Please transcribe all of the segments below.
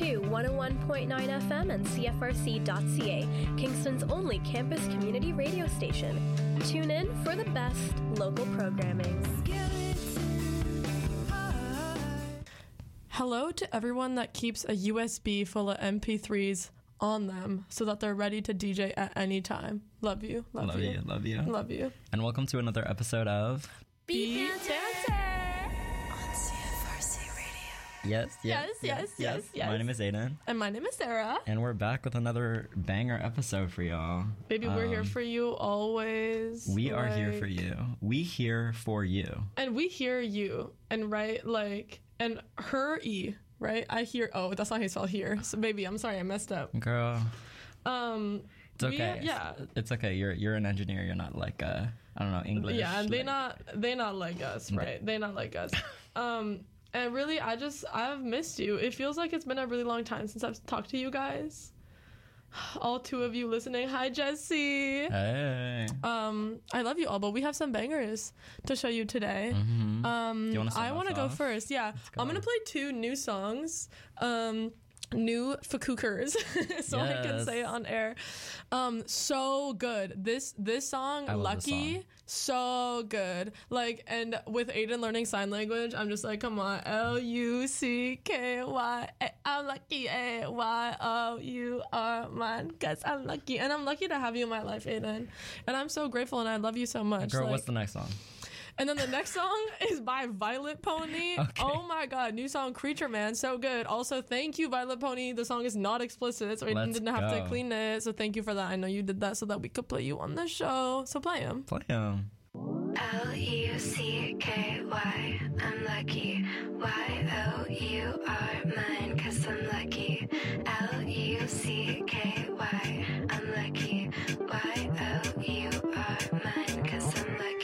to 101.9 FM and CFRC.ca, Kingston's only campus community radio station. Tune in for the best local programming. Hello to everyone that keeps a USB full of MP3s on them so that they're ready to DJ at any time. Love you. Love you. Love you. Love you. And welcome to another episode of Beat Dancer on CFRC Radio. Yes. My name is Aiden. And my name is Sarah. And we're back with another banger episode for y'all. Baby, we're here for you always. We are here for you. We here for you. And we hear you. And and her E, right? I hear, that's not how you spell here. So baby, I'm sorry, I messed up. Girl. It's okay. It's okay. You're an engineer. You're not like English. Yeah, and they not like us, right? They not like us. And really, I've missed you. It feels like it's been a really long time since I've talked to you guys. All two of you listening. Hi, Jesse. Hey. I love you all, but we have some bangers to show you today. Mm-hmm. Do you want to I want to go first. Yeah. I'm going to play 2 new songs. New Fakookers, so yes. I can say it on air. So good. This song, Lucky, so good. Like, and with Aiden learning sign language, I'm just like, come on, Lucky, I'm lucky, AYO, you are mine, cause I'm lucky, and I'm lucky to have you in my life, Aiden. And I'm so grateful, and I love you so much. Girl, what's the next song? And then the next song is by Violet Pony. Okay. Oh my god, new song Creature Man, so good. Also, thank you, Violet Pony. The song is not explicit, so I didn't have to clean it. So thank you for that. I know you did that so that we could play you on the show. So play him. Lucky, I'm lucky. YO, you are mine, cause I'm lucky. Lucky, I'm lucky. YO, you are mine, cause I'm lucky.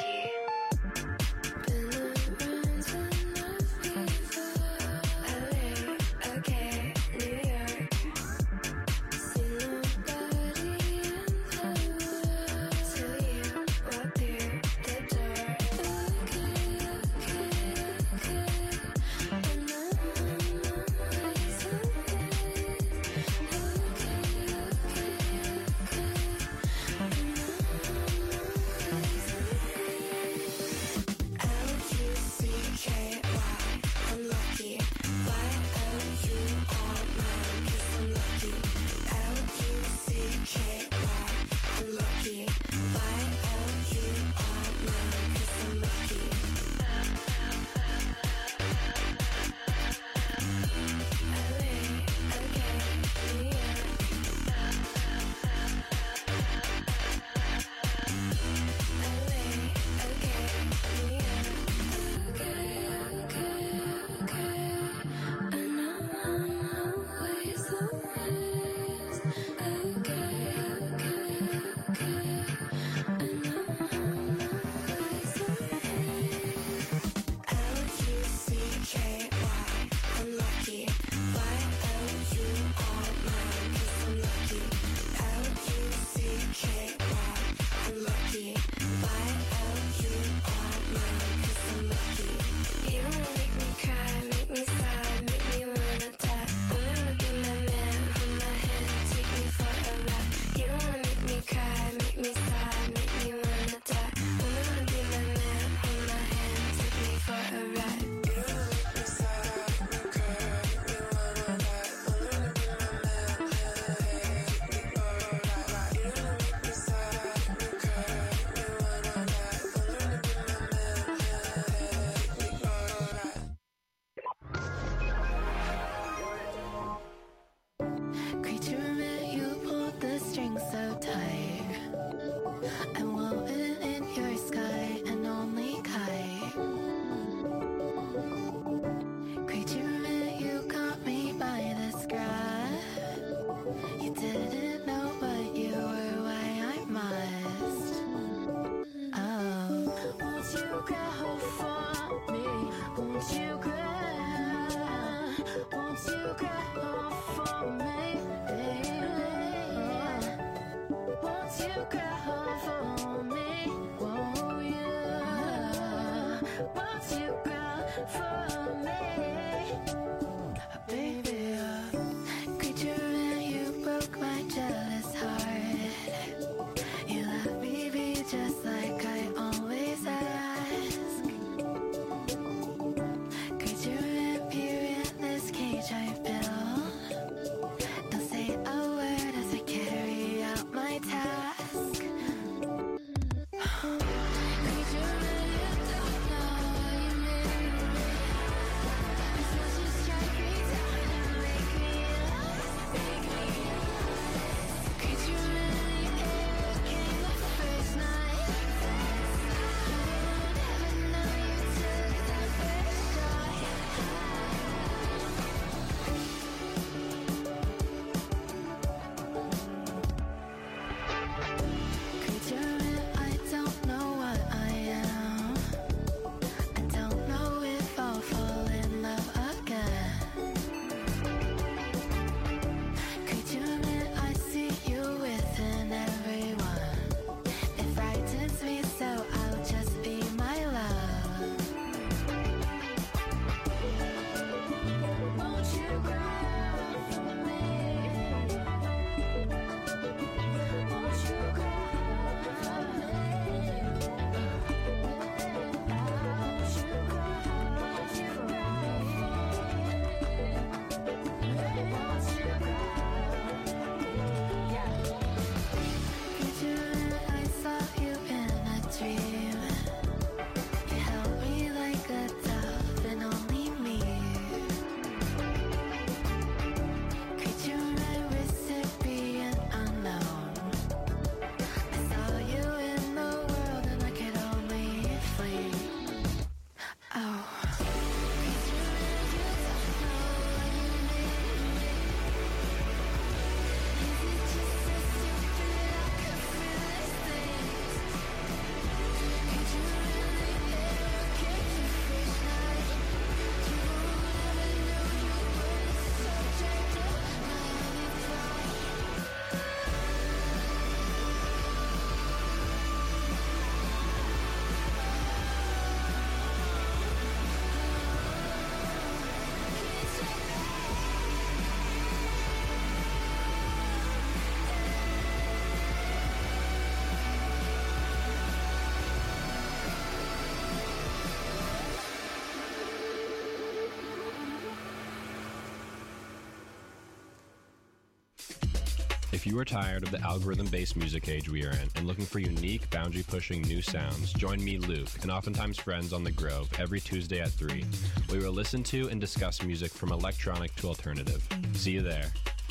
If you are tired of the algorithm-based music age we are in and looking for unique, boundary-pushing new sounds, join me, Luke, and oftentimes friends on The Grove every Tuesday at 3. We will listen to and discuss music from electronic to alternative. See you there.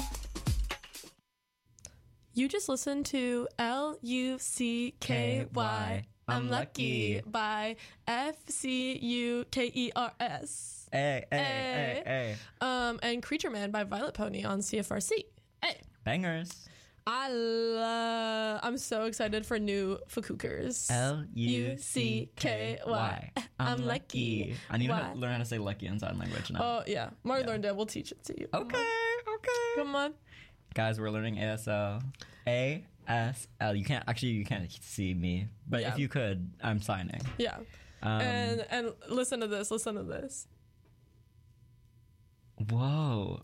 You just listened to Lucky, I'm Lucky by FCUKERS. Hey. And Creature Man by Violet Pony on CFRC. Hey. Bangers. I'm so excited for new Fukookers. Lucky. I'm Lucky. I need to learn how to say lucky in sign language now. Oh, yeah. Marty learned it. We'll teach it to you. Okay. Come on. Guys, we're learning ASL. ASL. You can't see me, but if you could, I'm signing. Yeah. And listen to this. Whoa.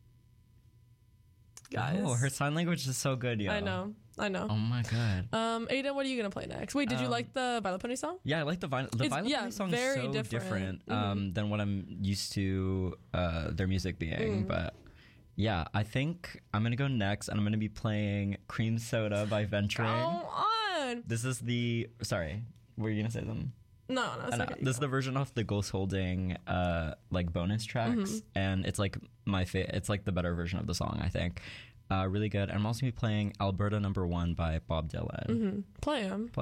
Guys. Oh, her sign language is so good, yo. I know. Oh my god. Aiden, what are you gonna play next? Wait, did you like the Violet Pony song? Yeah, I like the Violet Pony song. Very is so different than what I'm used to their music being. But yeah, I think I'm gonna go next, and I'm gonna be playing Cream Soda by Venturing. Come on. This is sorry, were you gonna say something? No, it's okay. This is the version of the Ghost Holding like bonus tracks, and it's like it's like the better version of the song, I think. Really good. And I'm also gonna be playing Alberta No. 1 by Bob Dylan. Play him.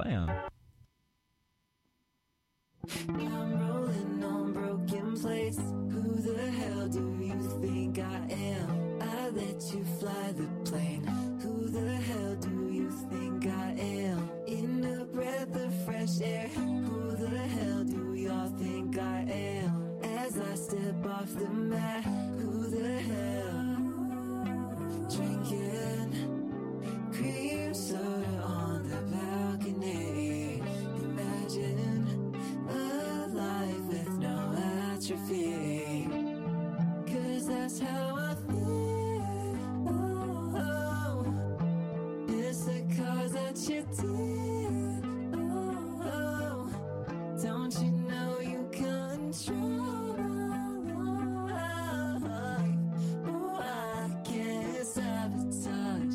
I'm rolling on broken plates. Who the hell do you think I am? I let you fly the plane. Who the hell do you think I am? In a breath of fresh air. Who the hell do y'all think I am? As I step off the mat. Who the hell? Drinking cream soda on the balcony. Imagine a life with no atrophy. 'Cause that's how I feel. It's the cause that you did. Don't you know you control my life? I can't sabotage.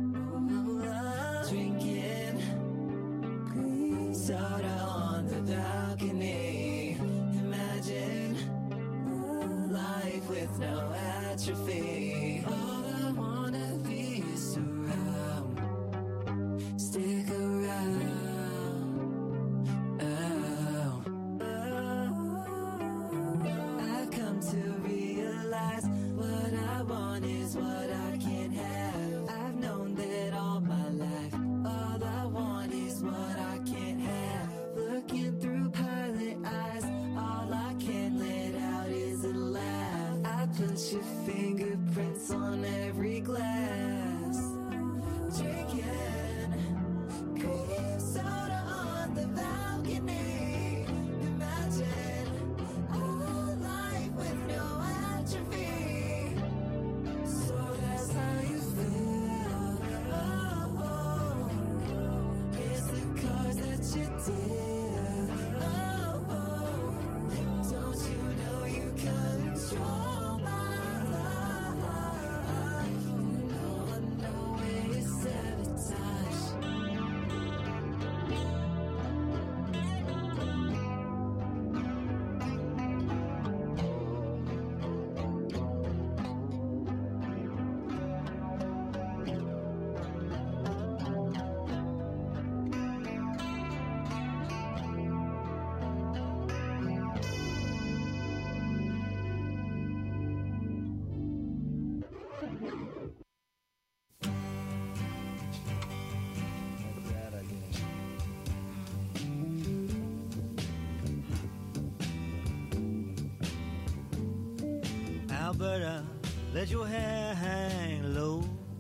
Drinking green soda on the balcony. Imagine a life with no atrophy. All I wanna be is around. Stick around. I've come to realize what I want is what I can't have. I've known that all my life. All I want is what I can't have. Looking through pilot eyes, all I can't let out is a laugh. I put your fingerprints on every glass. Drinking cream soda on the balcony. Imagine a life with no atrophy. So that's how you feel. It's the cause that you did. Don't you know you control my life? No way to sabotage. Alberta, let your hair hang low.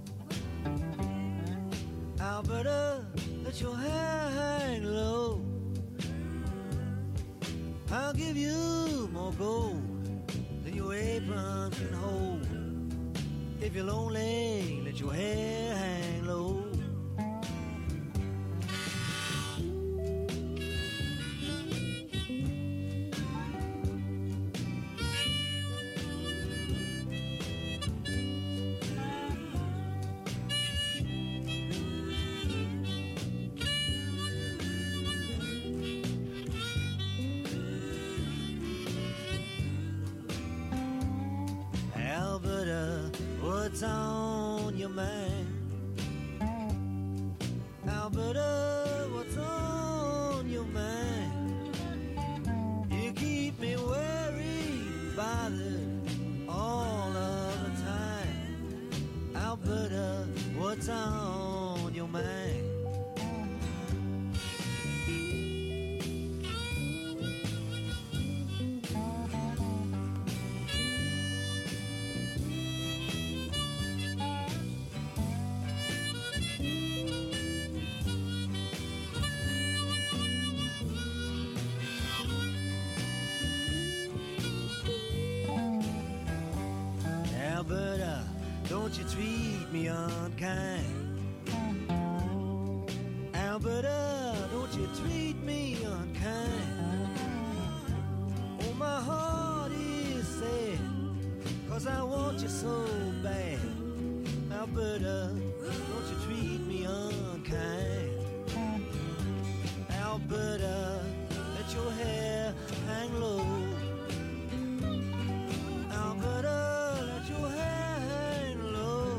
Alberta, let your hair hang low. I'll give you more gold than your apron can hold. If you're lonely, let your hair hang low. what's on your mind? Alberta, what's on your mind? You keep me worried, bothered all of the time. Alberta, what's on your mind? Alberta, don't you treat me unkind. Alberta, don't you treat me unkind. Oh, my heart is sad, 'cause I want you so bad. Alberta, don't you treat me unkind. Alberta, let your hair hang low. Alberta, let your hair hang low.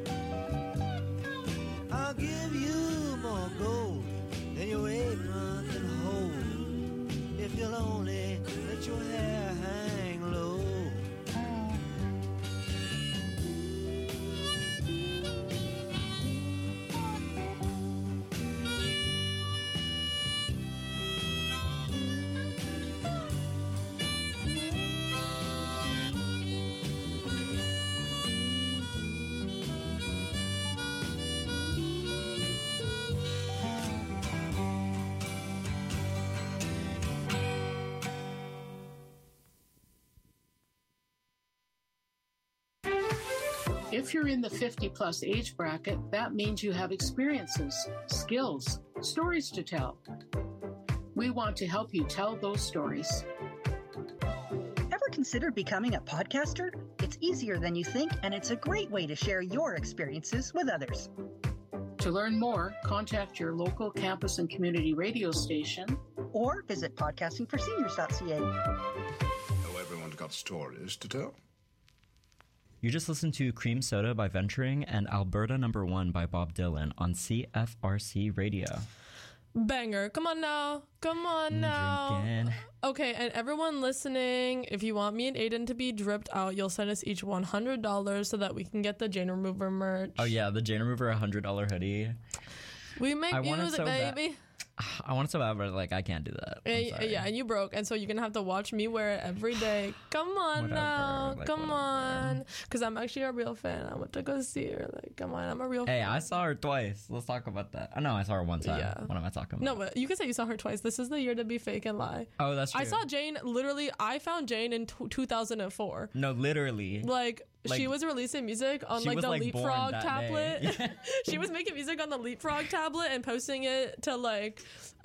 I'll give you more gold than your apron can hold, if you'll only let your hair hang low. If you're in the 50-plus age bracket, that means you have experiences, skills, stories to tell. We want to help you tell those stories. Ever considered becoming a podcaster? It's easier than you think, and it's a great way to share your experiences with others. To learn more, contact your local campus and community radio station, or visit podcastingforseniors.ca. Oh, everyone's got stories to tell. You just listened to Cream Soda by Venturing and Alberta Number 1 by Bob Dylan on CFRC Radio. Banger. Come on now. Come on now. Drinking. Okay, and everyone listening, if you want me and Aiden to be dripped out, you'll send us each $100 so that we can get the Jane Remover merch. Oh, yeah, the Jane Remover $100 hoodie. We make music, baby. I want it so bad, but like I can't do that. Yeah, and you broke, and so you're gonna have to watch me wear it every day. Come on now, like, come on, because I'm actually a real fan. I went to go see her. Like, come on, I'm a real fan. Hey, I saw her twice. Let's talk about that. I know I saw her one time. Yeah. What am I talking about? No, but you can say you saw her twice. This is the year to be fake and lie. Oh, that's true. I saw Jane. Literally, I found Jane in 2004. No, literally. Like she was releasing music on like the Leapfrog tablet. Yeah. She was making music on the Leapfrog tablet and posting it to like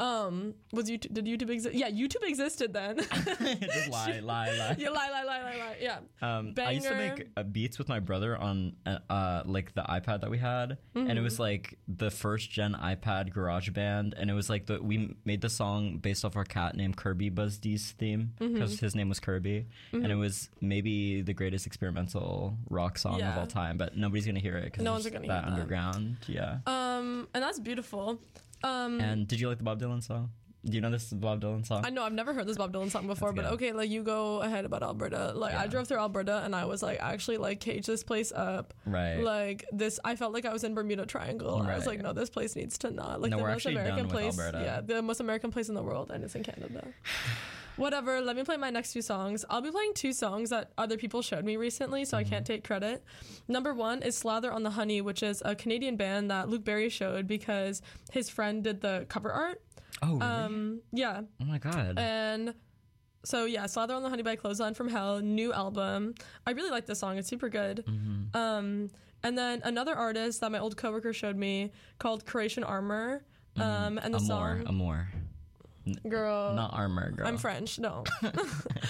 did YouTube exist? Yeah, YouTube existed then. Just lie. Yeah, lie. Yeah. I used to make beats with my brother on like the iPad that we had, and it was like the first gen iPad GarageBand, and it was like we made the song based off our cat named Kirby Buzz-D's theme because his name was Kirby, and it was maybe the greatest experimental rock song of all time, but nobody's gonna hear it because no one's gonna hear that underground. Yeah. And that's beautiful. And did you like the Bob Dylan song? Do you know this Bob Dylan song? I know, I've never heard this Bob Dylan song before, but okay, like you go ahead about Alberta. Like I drove through Alberta and I was like, actually like cage this place up. Right. Like this, I felt like I was in Bermuda Triangle. Right. I was like, no, this place needs to not. Like no, the we're most actually American done place. with Alberta. Yeah, the most American place in the world, and it's in Canada. Whatever, let me play my next two songs. I'll be playing two songs that other people showed me recently, so I can't take credit. Number one is Slather on the Honey, which is a Canadian band that Luke Berry showed because his friend did the cover art. Oh, really? Yeah. Oh my god. And so yeah, Slather on the Honey by Clothesline from Hell, new album. I really like this song. It's super good. And then another artist that my old coworker showed me called Croatian Armor. And the song Amor. Girl. Not armor, girl. I'm French, no.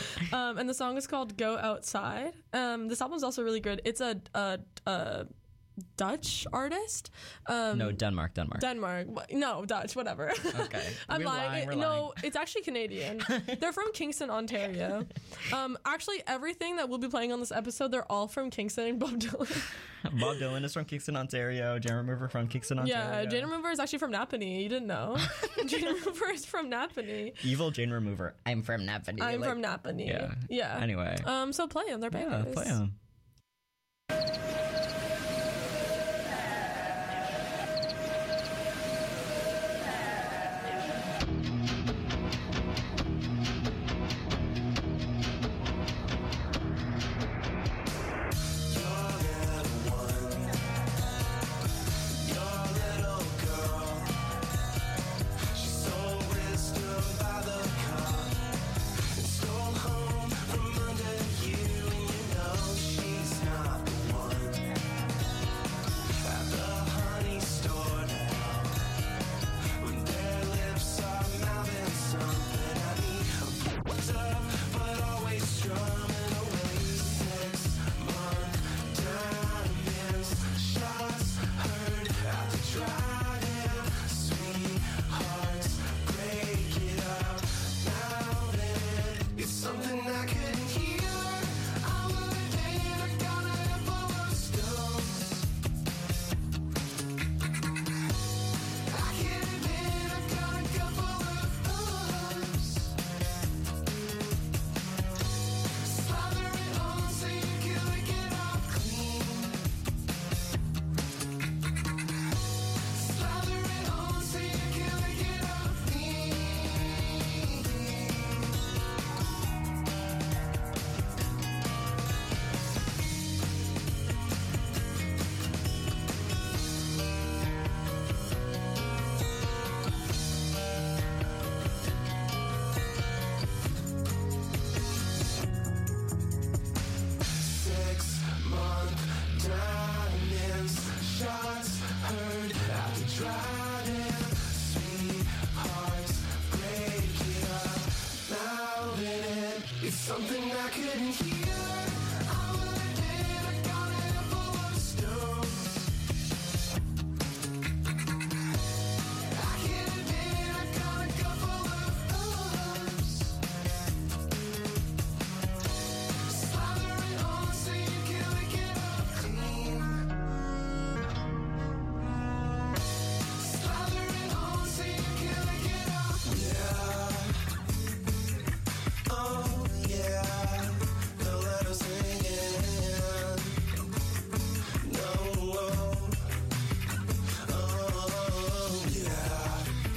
And the song is called Go Outside. This album's also really good. It's a Dutch artist. No, Denmark. No, Dutch, whatever. Okay. I'm lying. No, it's actually Canadian. They're from Kingston, Ontario. Actually, everything that we'll be playing on this episode, they're all from Kingston and Bob Dylan. Bob Dylan is from Kingston, Ontario. Jane Remover from Kingston, Ontario. Yeah, Jane Remover is actually from Napanee. You didn't know? Jane Remover is from Napanee. Evil Jane Remover. I'm from Napanee. I'm from Napanee. Yeah. Anyway. So play them. They're bangers. Yeah, play them. Something I couldn't hear. I would've did. I got a handful of stones. I can't admit I got a couple of arms. Slather it on so you can lick it up clean. Slather it on so you can lick it up. Yeah. Oh. Yeah, the letters singing. No, oh, yeah.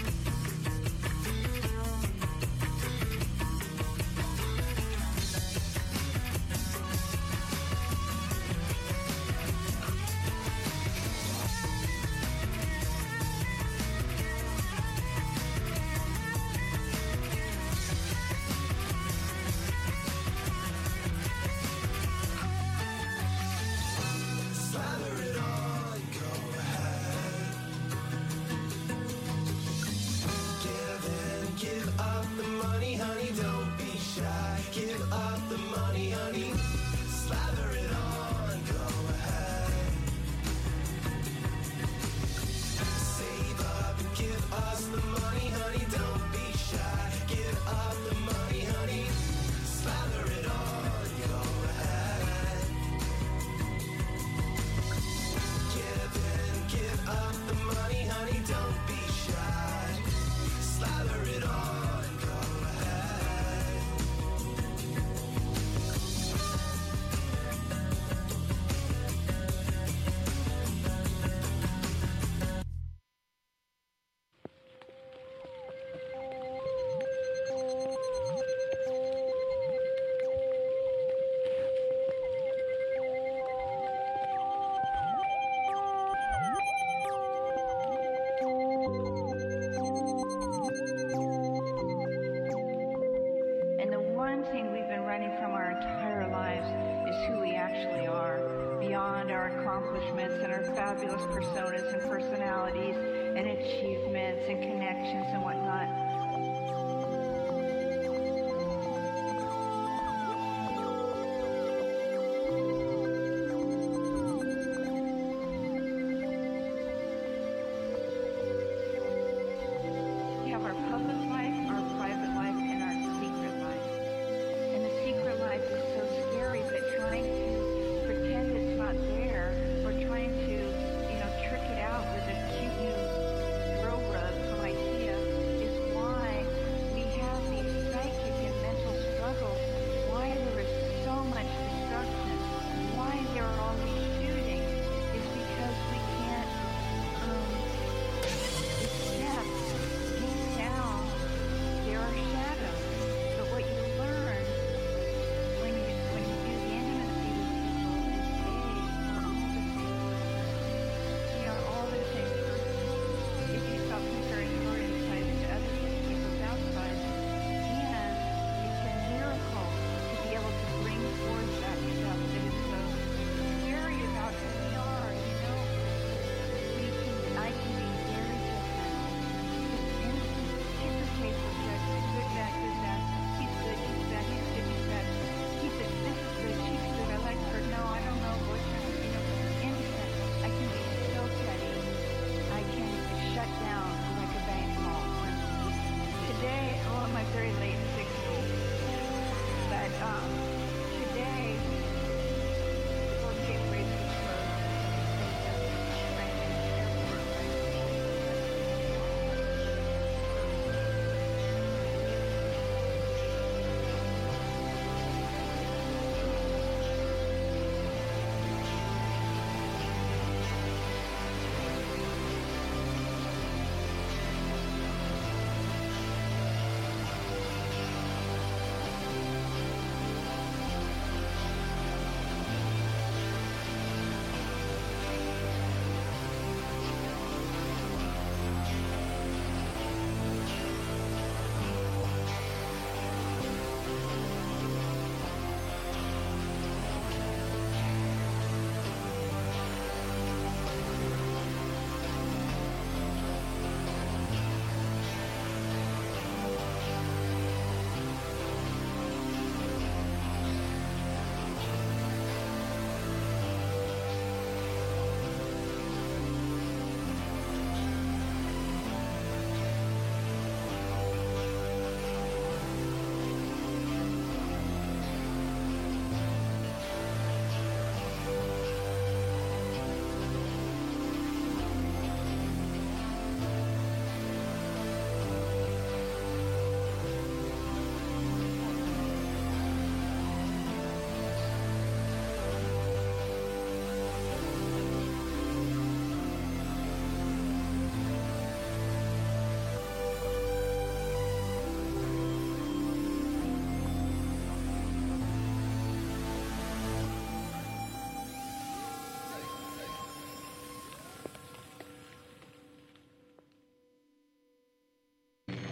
Slather it on, go ahead. Give up the money, honey, don't be shy. Give up the money, honey. Slather it on, go ahead. Save up and give us the money, honey, don't be shy. Give up the money, honey. Slather it on, go ahead. Give up the money, honey, don't be shy. Slather it on, go ahead. And the one thing we've been running from our entire lives is who we actually are, beyond our accomplishments and our fabulous personas and personalities and achievements and connections and whatnot.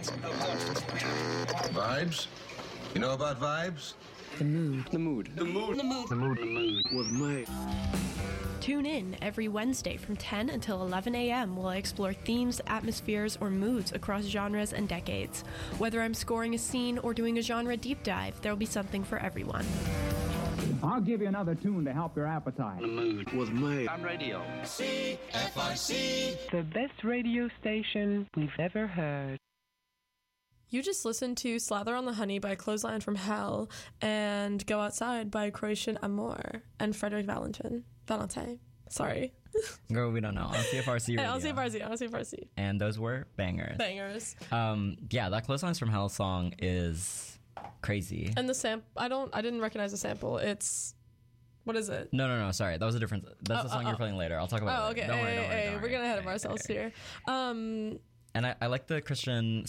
Vibes? You know about vibes? The mood. The mood. The mood. The mood. The mood. The mood was made. Tune in every Wednesday from 10 until 11 a.m. while I explore themes, atmospheres, or moods across genres and decades. Whether I'm scoring a scene or doing a genre deep dive, there'll be something for everyone. I'll give you another tune to help your appetite. The mood was made. On radio. CFRC. The best radio station we've ever heard. You just listened to Slather on the Honey by Clothesline from Hell and Go Outside by Croatian Amor and Frederick Valentin. Sorry. Girl, we don't know. On CFRC radio. On CFRC. And those were bangers. Yeah, that Clotheslines from Hell song is crazy. And the I didn't recognize the sample. It's... What is it? No, sorry. That was a different... That's the song you're playing later. I'll talk about it later. Okay. Don't worry. We're getting ahead of ourselves here. And I like the Croatian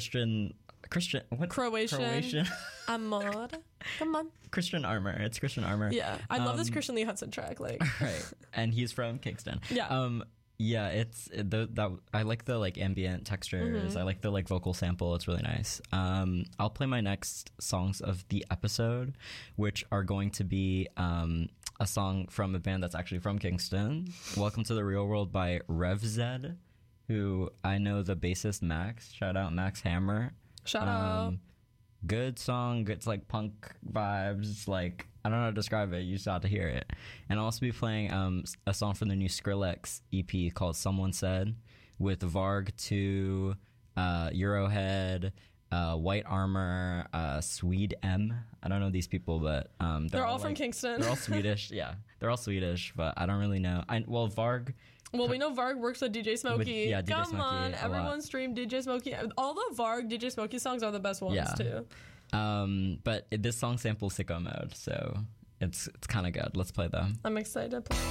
Amor. Come on. Christian Armor. It's Christian Armor. Yeah. I love this Christian Lee Hudson track. Like. Right. And he's from Kingston. Yeah. Yeah, I like the like ambient textures. Mm-hmm. I like the like vocal sample. It's really nice. I'll play my next songs of the episode, which are going to be a song from a band that's actually from Kingston. Welcome to the Real World by Rev Zed, who I know the bassist Max. Shout out Max Hammer. Shout out. Good song. It's like punk vibes. Like, I don't know how to describe it. You just have to hear it. And I'll also be playing a song from the new Skrillex EP called Someone Said with Varg 2, Eurohead, White Armor, Swede M. I don't know these people, but they're all from Kingston. They're all Swedish. Yeah, they're all Swedish, but I don't really know. Varg. Well, we know Varg works with DJ Smokey. DJ Come Smokey on, everyone stream DJ Smokey. All the Varg DJ Smokey songs are the best ones too. But this song samples Sicko Mode, so it's kind of good. Let's play them. I'm excited to play.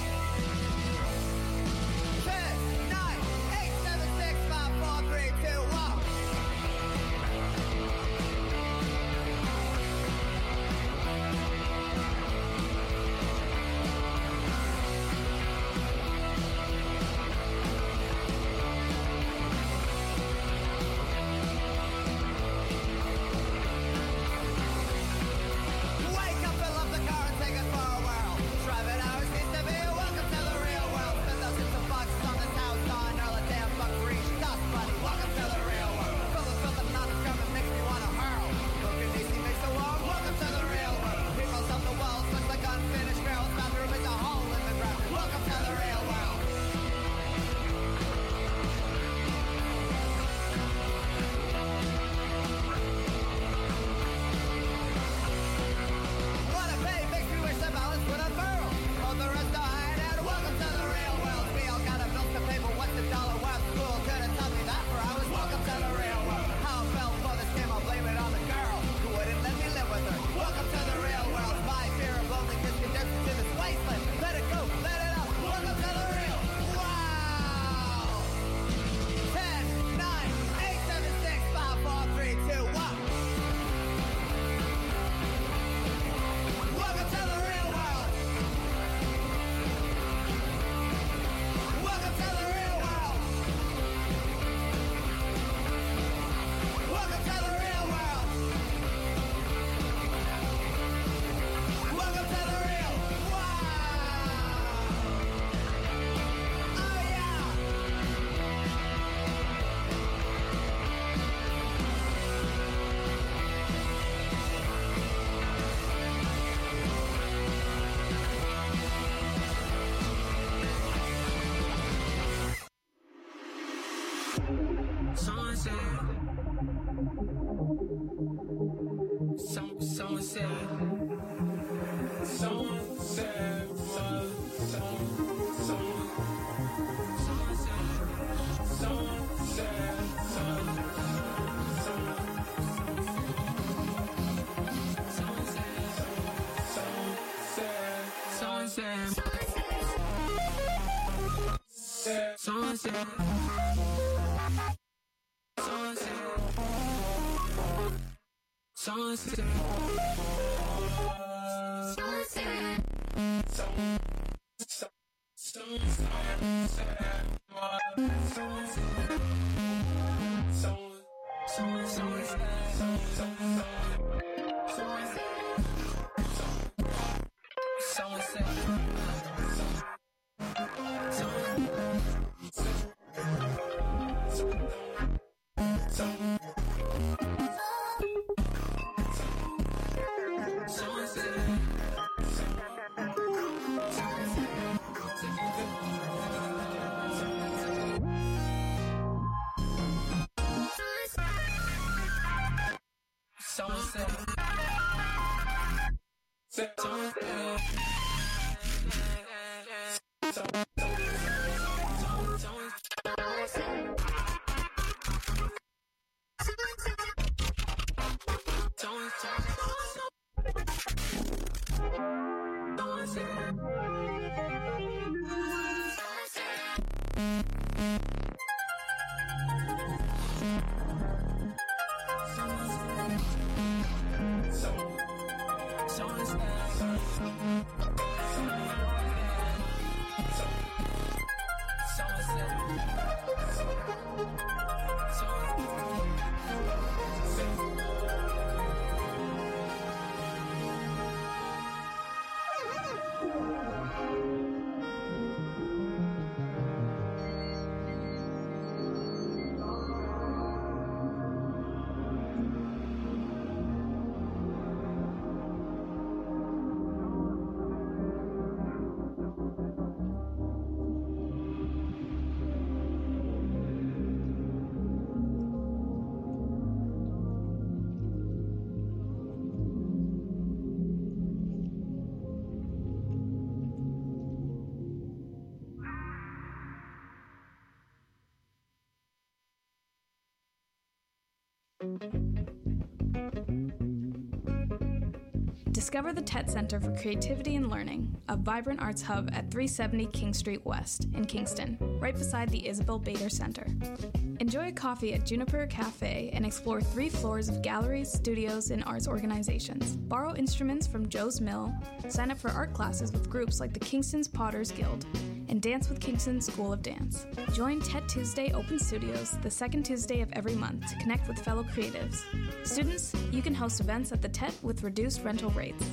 Discover the TET Center for Creativity and Learning, a vibrant arts hub at 370 King Street West in Kingston, right beside the Isabel Bader Center. Enjoy a coffee at Juniper Cafe and explore 3 floors of galleries, studios, and arts organizations. Borrow instruments from Joe's Mill, sign up for art classes with groups like the Kingston's Potters Guild, and dance with Kingston School of Dance. Join TET Tuesday Open Studios the second Tuesday of every month to connect with fellow creatives. Students, you can host events at the TET with reduced rental rates.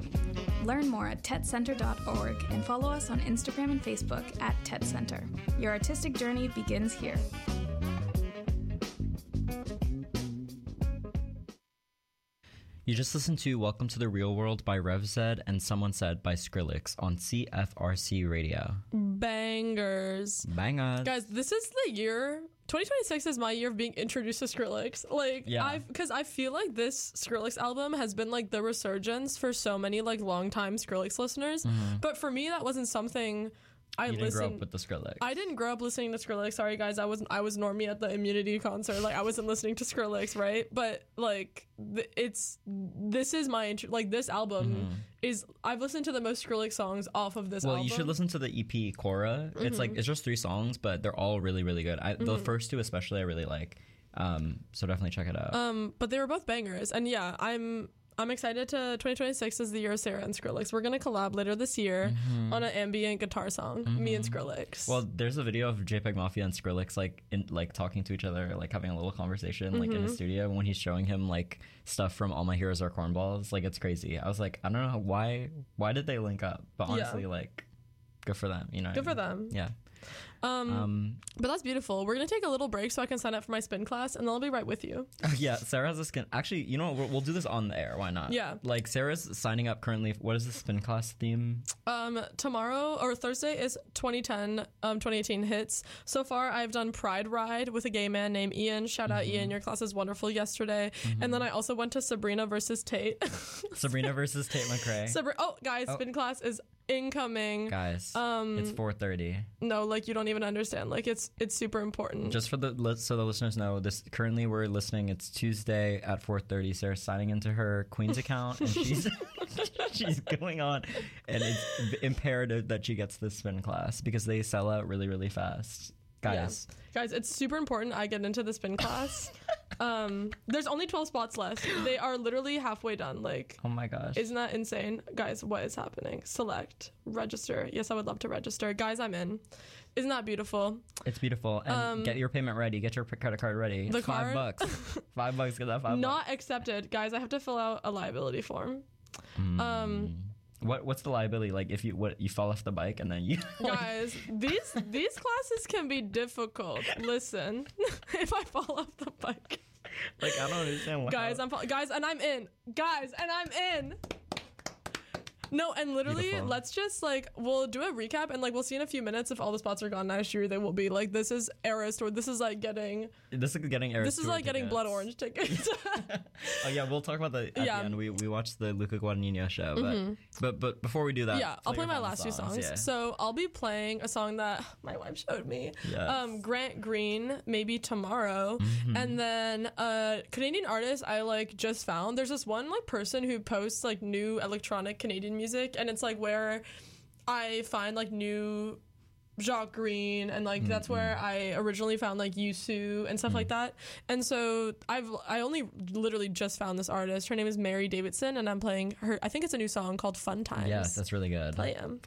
Learn more at tetcenter.org and follow us on Instagram and Facebook at TET Center. Your artistic journey begins here. You just listened to Welcome to the Real World by Rev Zed and Someone Said by Skrillex on CFRC Radio. Bangers. Bangers. Guys, this is the year... 2026 is my year of being introduced to Skrillex. Like, yeah. Because I feel like this Skrillex album has been, like, the resurgence for so many, like, long-time Skrillex listeners. Mm-hmm. But for me, that wasn't something... You didn't grow up with the Skrillex. I didn't grow up listening to Skrillex. Sorry, guys. I was Normie at the Immunity concert. Like, I wasn't listening to Skrillex, right? But, like, this is my... this album is... I've listened to the most Skrillex songs off of this album. Well, you should listen to the EP, Cora. It's, like, it's just 3 songs, but they're all really, really good. The first 2 especially I really like. So definitely check it out. But they were both bangers. And, yeah, I'm excited to 2026 is the year of Sarah and Skrillex. We're going to collab later this year on an ambient guitar song, me and Skrillex. Well, there's a video of JPEG Mafia and Skrillex like talking to each other, like having a little conversation like in his studio when he's showing him like stuff from All My Heroes Are Cornballs. Like, it's crazy. I was like, I don't know why did they link up? But honestly, like, good for them, you know. Good for them. Yeah. But that's beautiful. We're gonna take a little break so I can sign up for my spin class, and then I'll be right with you. Yeah, Sarah has a spin. Actually, you know what? We'll do this on the air. Why not? Yeah. Like, Sarah's signing up currently. What is the spin class theme? Tomorrow or Thursday is 2018 hits. So far, I've done Pride Ride with a gay man named Ian. Shout out Ian. Your class is wonderful yesterday. And then I also went to Sabrina versus Tate. Sabrina versus Tate McRae. Guys, spin class is incoming. Guys, it's 4:30. No, like, you don't even understand. Like, it's super important. Just so the listeners know, this currently we're listening. It's Tuesday at 4:30. Sarah's signing into her Queen's account, and she's she's going on, and it's imperative that she gets this spin class because they sell out really, really fast. Guys, it's super important I get into the spin class. There's only 12 spots left. They are literally halfway done. Like, oh my gosh, isn't that insane? Guys, what is happening? Select, register. Yes, I would love to register. Guys, I'm in. Isn't that beautiful? It's beautiful. And get your payment ready. Get your credit card ready. The $5. $5. Get that $5. Not accepted. Guys, I have to fill out a liability form. What's the liability? Like if you fall off the bike and then you guys, these classes can be difficult. Listen, if I fall off the bike. Like I don't understand. Guys, I'm in. No, and literally, beautiful. Let's just, like, we'll do a recap, and, like, we'll see in a few minutes if all the spots are gone next year. They will be, like, this is Eras Tour. This is, like, getting Eras This is, Tour like, getting tickets. Blood Orange tickets. Oh, yeah, we'll talk about that at the end. We watched the Luca Guadagnino show, but before we do that... Yeah, I'll play my last two songs. Yeah. So I'll be playing a song that my wife showed me. Yes. Grant Green, Maybe Tomorrow. And then Canadian artist I, like, just found. There's this one, like, person who posts, like, new electronic Canadian music, and it's like where I find like new Jacques Green, and like that's where I originally found like Yusu and stuff like that. And so I only literally just found this artist. Her name is Mary Davidson, and I'm playing her. I think it's a new song called Fun Times. Yes, that's really good. Play 'em.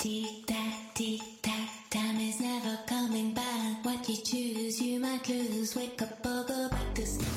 Tick-tack, tick-tack, time is never coming back. What you choose, you might lose. Wake up or go back to sleep.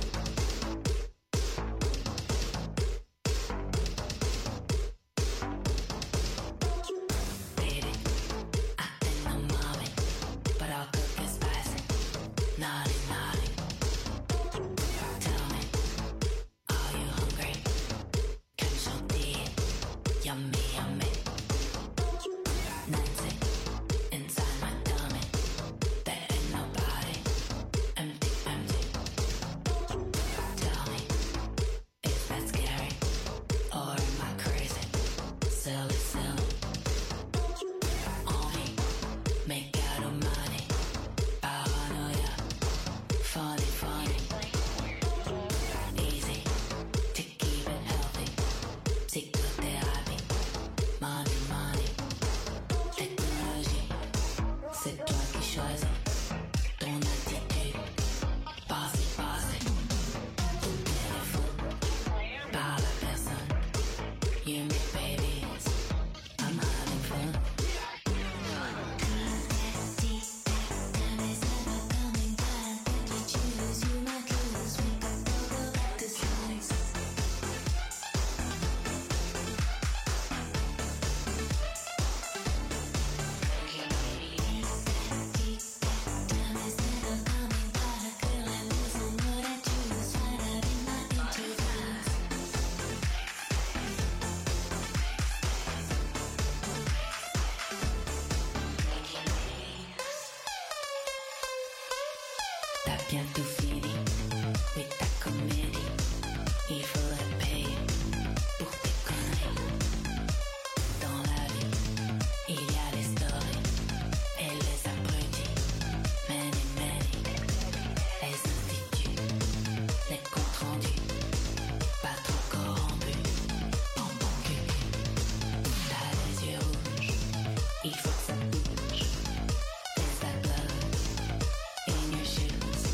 Bientôt fini, oui ta comédie, il faudrait payer pour tes conneries. Dans la vie, il y a les stories et les abrutis, many, les instituts, les comptes rendus, pas trop corrompus, en bon cul. T'as les yeux rouges, il faut que ça bouge, there's that blood in your shoes.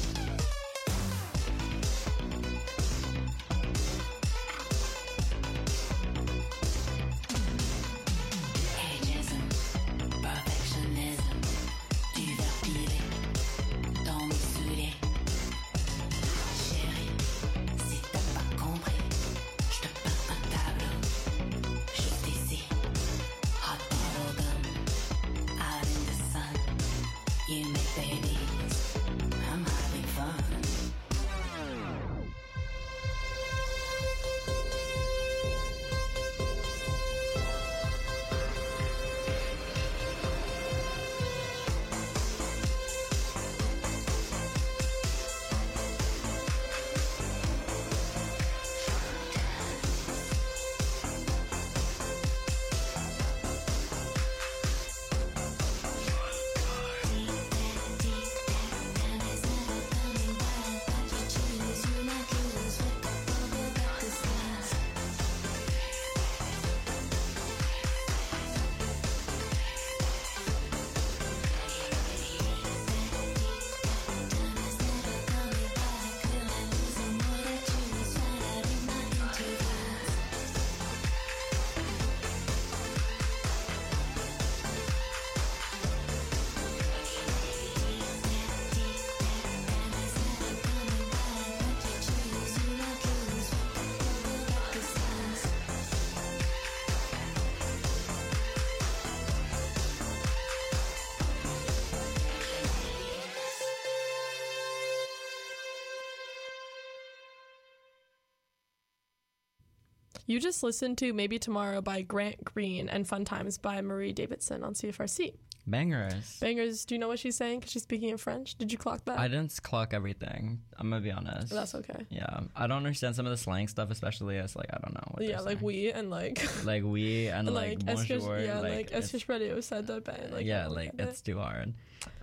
You just listened to Maybe Tomorrow by Grant Green and Fun Times by Marie Davidson on CFRC. Bangers. Bangers. Do you know what she's saying? Because she's speaking in French. Did you clock that? I didn't clock everything. I'm going to be honest. That's okay. Yeah. I don't understand some of the slang stuff, especially as, like, I don't know what yeah, like saying. We and, like... like, we and, like bonjour. Yeah, like, est-ce que je peux aller au stade de bain? Like, yeah, like, it's too hard.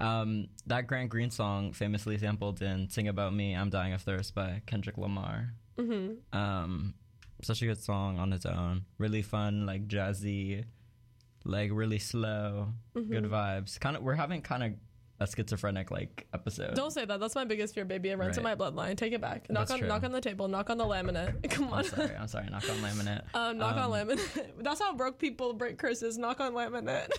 That Grant Green song famously sampled in Sing About Me, I'm Dying of Thirst by Kendrick Lamar. Mm-hmm. Such a good song on its own. Really fun, like jazzy, like really slow, good vibes. We're having kind of a schizophrenic like episode. Don't say that. That's my biggest fear, baby. It runs in my bloodline. Take it back. Knock on the table. Knock on the laminate. Come on. I'm sorry. Knock on laminate. Knock on laminate. That's how broke people break curses. Knock on laminate.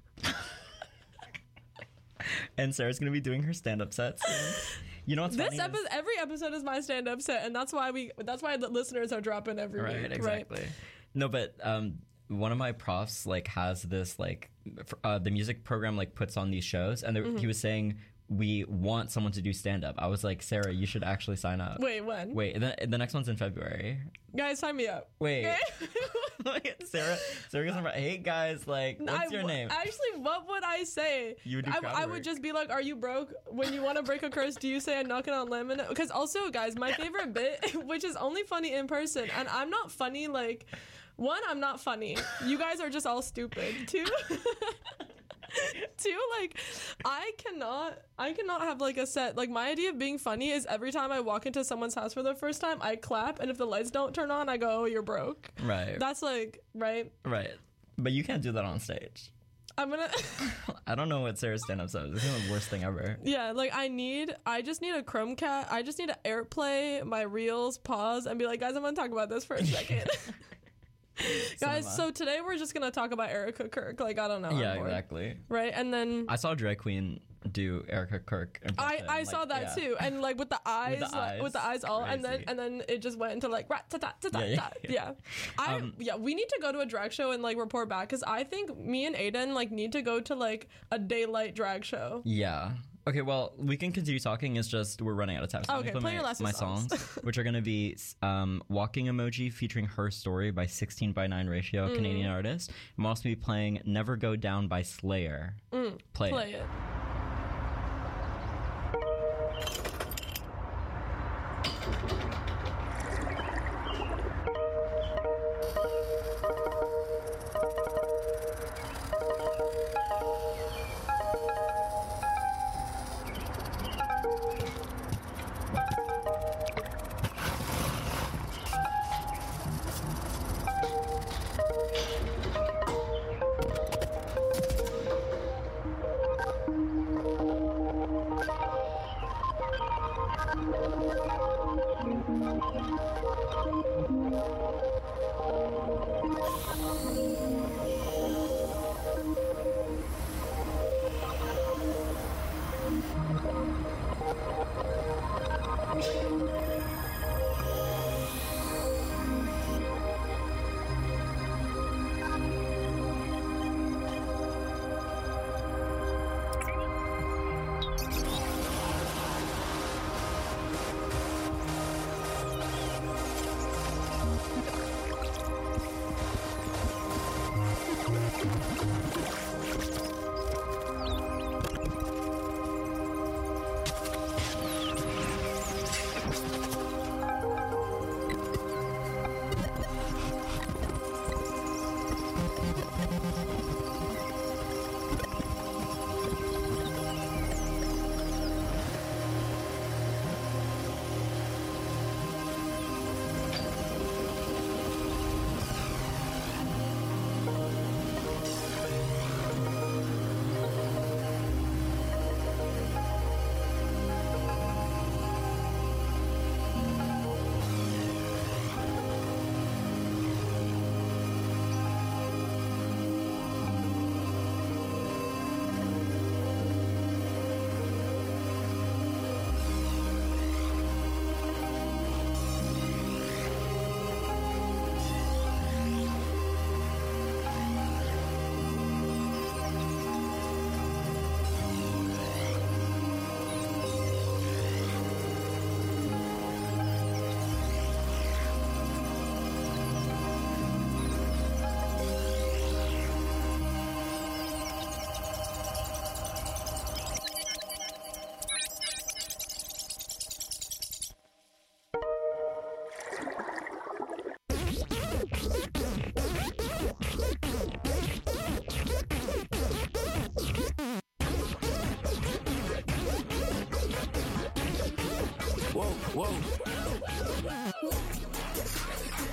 And Sarah's gonna be doing her stand-up sets. You know what's funny? Every episode is my stand-up set, and that's why the listeners are dropping every week. Right, exactly. Right? No, but one of my profs like has this like the music program like puts on these shows, and he was saying we want someone to do stand-up. I was like, Sarah, you should actually sign up. Wait, when? Wait, the next one's in February. Guys, sign me up. Wait. Okay? Sarah goes, hey guys, like, what's your name? Actually, what would I say? You would do I would just be like, are you broke? When you want to break a curse, do you say I'm knocking on laminate? Because also, guys, my favorite bit, which is only funny in person, and I'm not funny, like, one, I'm not funny. You guys are just all stupid. Two, like, I cannot have like a set. Like, my idea of being funny is every time I walk into someone's house for the first time, I clap, and if the lights don't turn on, I go, oh, you're broke. Right. That's like, right? Right. But you can't do that on stage. I'm gonna I don't know what Sarah's stand-up says. This is the worst thing ever. Yeah, like I just need a Chromecast. I just need to AirPlay my reels, pause, and be like, guys, I'm gonna talk about this for a second. Guys, so today we're just gonna talk about Erica Kirk. Like, I don't know. Yeah, exactly. Right, and then I saw Drag Queen do Erica Kirk. I saw that too, and like with the eyes, with the eyes all, crazy. and then it just went into like yeah. We need to go to a drag show and like report back, because I think me and Aiden like need to go to like a daylight drag show. Yeah. Okay, well, we can continue talking. It's just we're running out of time. So okay, play your last my songs, which are going to be Walking Emoji featuring Her Story by 16:9 Ratio, Canadian artist. I'm also be playing Never Go Down by Slayer. Play it.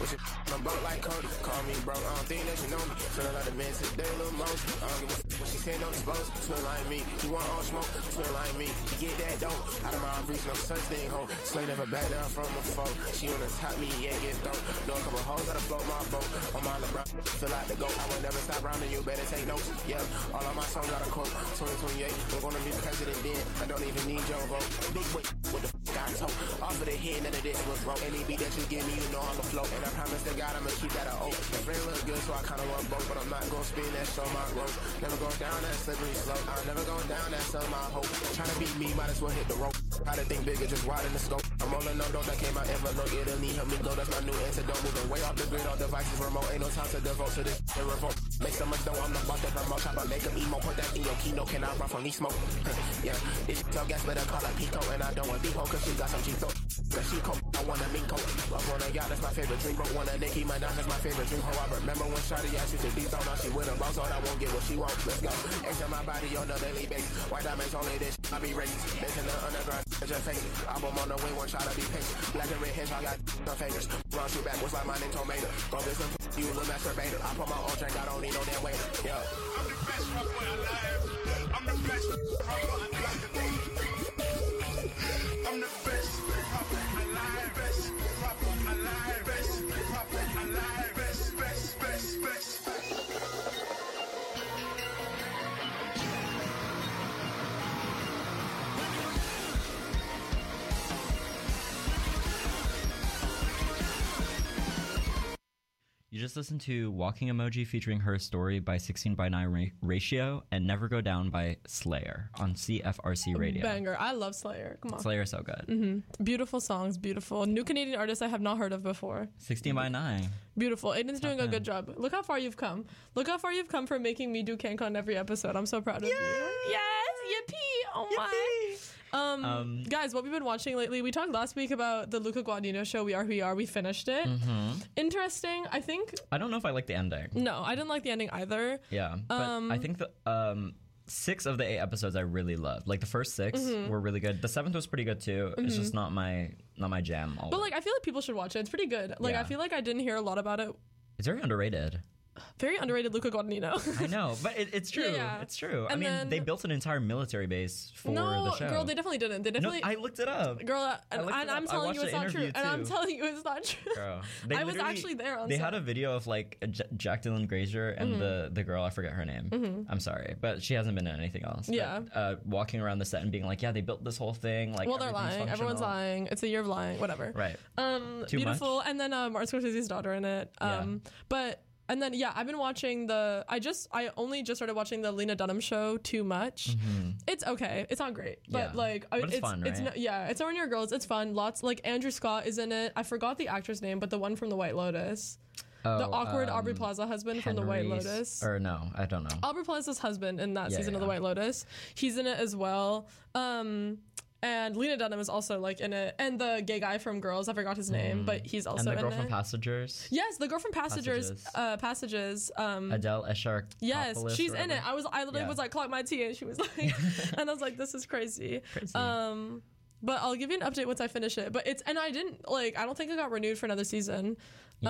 But you I'm broke like Cody. Call me broke, I don't think that you know me. Feeling like the man today, little most. I don't give a what she say, don't expose. Twin like me, you want all smoke. Twin like me, you get that dope. Out of my reach, no such thing, ho. Slay never back down from a foe. She on the top, me, yeah, get dope. Know a couple hoes that'll float my boat. On my LeBron, feel like the GOAT. I will never stop rounding you, better take notes. Yeah, all of my songs got a quote. 2028, we're gonna be president then. I don't even need your vote. Big boy, what the f*** I told. Off of the head, none of this was wrong. Any beat that you give me, you know I'm afloat. And I promise to God I'ma keep that a oath. The friend look good, so I kinda want both. But I'm not gonna spin that, show my growth. Never go down that slippery slope. I'm never going down, that's on my hope. Tryna beat me, might as well hit the rope. Try to think bigger, just widen the scope. I'm rolling on dope that came out envelope. It'll need help me go, that's my new antidote. Moving way off the grid, all devices remote. Ain't no time to devote to this and revolt. Make so much dough, I'm not about to promote. Chop up, make them emo, put that in your keynote. Can I run from these smoke? Yeah, this so gas, better call her Pico. And I don't want Depot, cause she got some cheap throat. Cause she cold, I want a mink coat. Up on a yacht, that's my favorite drink. Broke one of Nicki Minaj, that's my favorite drink. Oh, I remember when Shawty asked you to dethrone. Now she with a boss, so I won't get what she wants. Let's go. X on my body on a daily basis. White diamonds only this, I be racist. Bitch in the underground, just face it. Album on the way, one try to be patient. Black and red hands, I got no fingers. Run shoot back, what's like mine in tomato. Go get some you little masturbator. I put my own drink, I don't need no damn waiter. Yeah. I'm the best rapper alive. I'm the best rapper alive. I'm the best rapper alive. Best rapper alive. Best rapper alive. Best. You just listened to Walking Emoji featuring Her Story by 16:9 Ratio and Never Go Down by Slayer on CFRC Radio. Banger. I love Slayer. Come on. Slayer's so good. Mm-hmm. Beautiful songs. Beautiful. New Canadian artist I have not heard of before. 16:9. Beautiful. Aiden's doing a good job. Look how far you've come. Look how far you've come for making me do CanCon every episode. I'm so proud of you. Yes. Yippee. Oh my. Guys, what we've been watching lately, we talked last week about the Luca Guadagnino show, We Are Who We Are. We finished it. Mm-hmm. Interesting. I think... I don't know if I like the ending. No, I didn't like the ending either. Yeah, but I think the 6 of the 8 episodes I really loved. Like the first 6 were really good. The 7th was pretty good too. It's just not my jam. But like, I feel like people should watch it. It's pretty good. Like, I feel like I didn't hear a lot about it. It's very underrated. Very underrated Luca Guadagnino. I know, but it's true. Yeah. It's true. And I mean, they built an entire military base for the show. No, girl, they definitely didn't. They definitely. No, I looked it up. Girl, I'm telling you it's not true. And I'm telling you it's not true. Girl, I was actually there on They set. had a video of like Jack Dylan Grazer and the girl, I forget her name. I'm sorry, but she hasn't been in anything else. Yeah. But, walking around the set and being like, yeah, they built this whole thing. Like, well, they're lying. Everyone's lying. It's a year of lying. Whatever. Right. Too beautiful. Much? And then Martin Scorsese's daughter in it. But. And then, I've been watching I only just started watching the Lena Dunham show Too Much. Mm-hmm. It's okay. It's not great. But, but it's fun, right? It's Ordinary Girls. It's fun. Lots, like, Andrew Scott is in it. I forgot the actor's name, but the one from The White Lotus. The awkward Aubrey Plaza husband from The White Lotus. Or no, I don't know. Aubrey Plaza's husband in that season of The White Lotus. He's in it as well. And Lena Dunham is also like in it, and the gay guy from Girls, I forgot his name, but he's also in it. And the girl from Passengers. Yes, the girl from Passages. Adele Eshar. Yes, she's in it. I literally was like, clock my tea, and she was like, and I was like, this is crazy. But I'll give you an update once I finish it. But I don't think it got renewed for another season.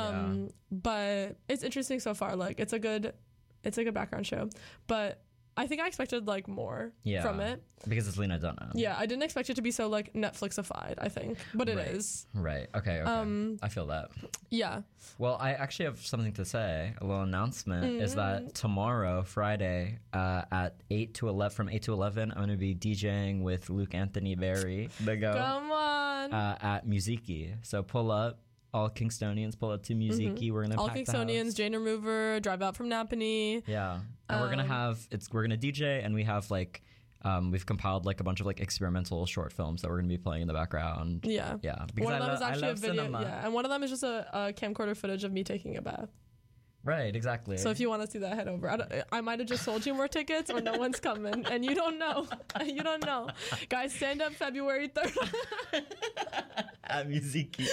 But it's interesting so far. Like it's a good background show, but. I think I expected like more from it because it's Lena Dunham. Yeah, I didn't expect it to be so like Netflixified. I think, but it is. Right. Okay. I feel that. Yeah. Well, I actually have something to say. A little announcement is that tomorrow, Friday, at 8 to 11, from 8 to 11, I'm going to be DJing with Luke Anthony Berry. Come on. At Musiki. So pull up. All Kingstonians pull up to Musiki. We're gonna all pack Kingstonians, the house. Jane Remover, drive out from Napanee. Yeah, and we're gonna DJ, and we have like we've compiled like a bunch of like experimental short films that we're gonna be playing in the background. Yeah. Because one of them is actually a video. Cinema. Yeah, and one of them is just a camcorder footage of me taking a bath. Right, exactly. So if you want to see that, head over. I might have just sold you more tickets, or no one's coming, and you don't know. You don't know. Guys, stand up February 3rd. At Musiki.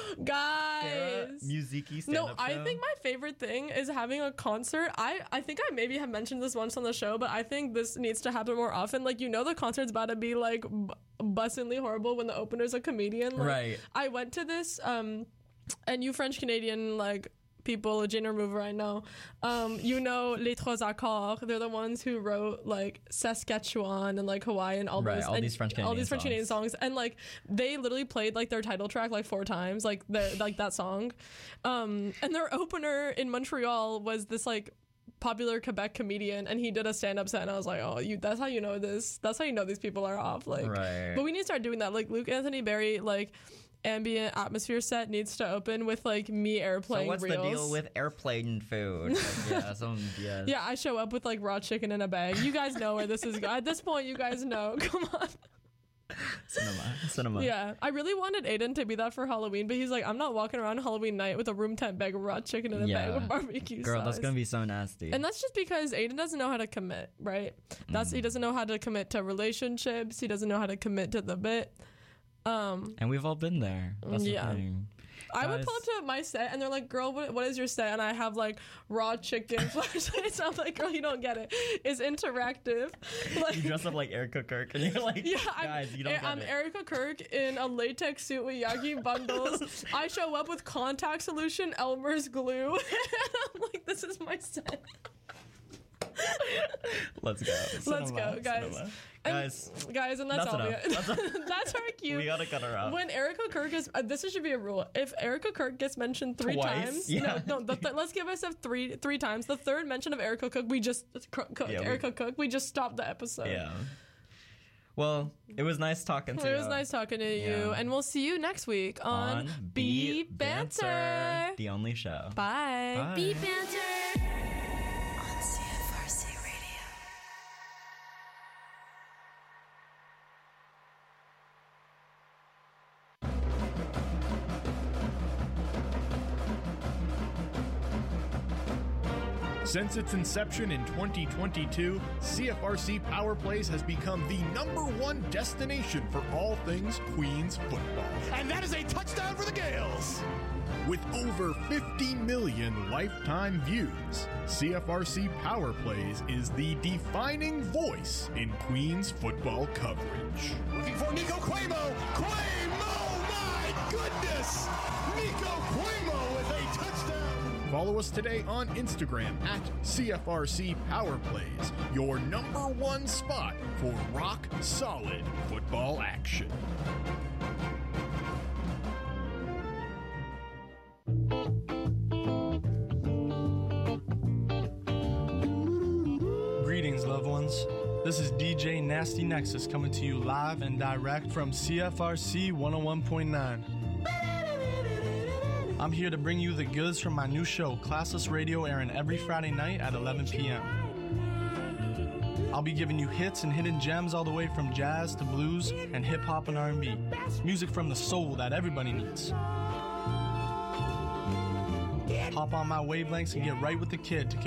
Guys. Musiki stand-up show. I think my favorite thing is having a concert. I think I maybe have mentioned this once on the show, but I think this needs to happen more often. Like, the concert's about to be, like, bustingly horrible when the opener's a comedian. Like, right. I went to this... and you French Canadian like people, Jane Remover, I know. You know Les Trois Accords. They're the ones who wrote like Saskatchewan and like Hawaii and all these French Canadian songs. And like they literally played like their title track like 4 times, like that song. And their opener in Montreal was this like popular Quebec comedian, and he did a stand-up set, and I was like, oh, that's how you know this. That's how you know these people are off. Like, but we need to start doing that. Like Luke Anthony Berry, like ambient atmosphere set needs to open with like me airplaying. So what's the deal with airplane food? Like, yeah, I show up with like raw chicken in a bag. You guys know where this is going. At this point, you guys know. Come on. Cinema. Yeah, I really wanted Aiden to be that for Halloween, but he's like, I'm not walking around Halloween night with a room temp bag of raw chicken in a bag of barbecue sauce. That's gonna be so nasty. And that's just because Aiden doesn't know how to commit, right? He doesn't know how to commit to relationships. He doesn't know how to commit to the bit. And we've all been there. That's the thing. I would pull up to my set and they're like, girl, what is your set? And I have like raw chicken flashlights. I'm like, girl, you don't get it. It's interactive. Like, you dress up like Erica Kirk and you're like, guys, you don't get it. I'm Erica Kirk in a latex suit with Yagi bundles. I show up with contact solution, Elmer's glue. I'm like, this is my set. Let's go. Let's go, guys. Guys, and that's all we got. That's our cue. We gotta cut her out. When Erica Kirk is, this should be a rule. If Erica Kirk gets mentioned 3 times, let's give ourselves three times. The third mention of Erica Cook, we just we just stop the episode. Yeah. Well, it was nice talking to you. It was nice talking to you, and we'll see you next week on Beat Banter, the only show. Bye. Beat Banter. Since its inception in 2022, CFRC Power Plays has become the #1 destination for all things Queens football. And that is a touchdown for the Gales! With over 50 million lifetime views, CFRC Power Plays is the defining voice in Queens football coverage. Looking for Nico Cuomo! My goodness! Nico Cuomo with a touchdown! Follow us today on Instagram at CFRC Power Plays, your #1 spot for rock solid football action. Greetings, loved ones. This is DJ Nasty Nexus coming to you live and direct from CFRC 101.9. I'm here to bring you the goods from my new show, Classless Radio, airing every Friday night at 11 p.m. I'll be giving you hits and hidden gems all the way from jazz to blues and hip-hop and R&B. Music from the soul that everybody needs. Hop on my wavelengths and get right with the kid to